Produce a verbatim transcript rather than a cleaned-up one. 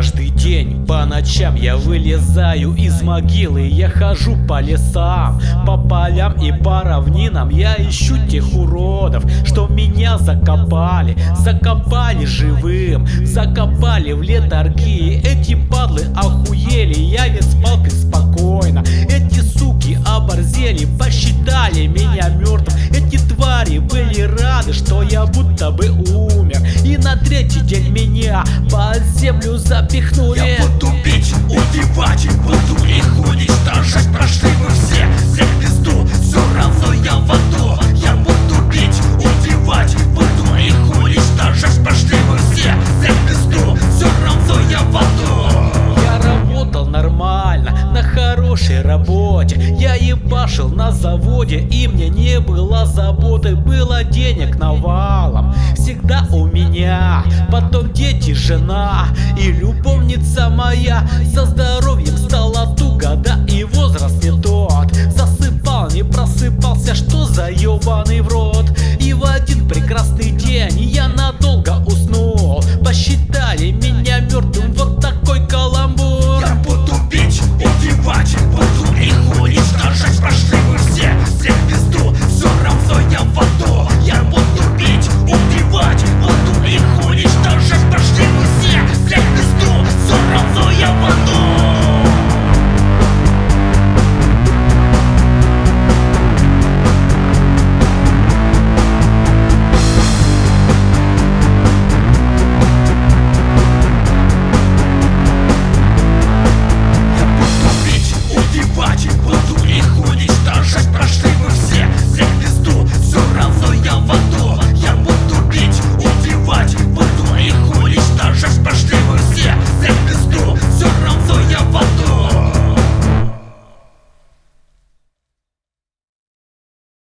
Каждый день по ночам я вылезаю из могилы. Я хожу по лесам, по полям и по равнинам. Я ищу тех уродов, что меня закопали. Закопали живым, закопали в летаргии. Эти падлы охуели, я ведь спал преспокойно. Эти суки оборзели, посчитали меня мертвым. Эти твари были рады, что я будто бы умер. И на третий день меня под землю запихнули. Я буду бить, убивать, буду их уничтожать. Прошли вы все, все в пизду, все равно я в аду. Я буду бить, убивать, буду их уничтожать. Прошли вы все, все в пизду, все равно я в аду. Я работал нормально, на хорошей работе. Я ебашил на заводе, и мне не было заботы. Было денег навалом, всегда у меня. Потом дети, жена и любовница моя. Со здоровьем стало туго, да и возраст не тот. Засыпал, не просыпался, что за ебаный в рот. И в один прекрасный день